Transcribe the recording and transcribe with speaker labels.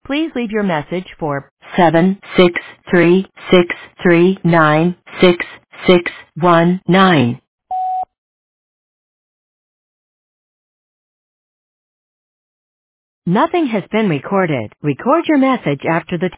Speaker 1: Please leave your message for 763-639-6619. Nothing has been recorded. Record your message after the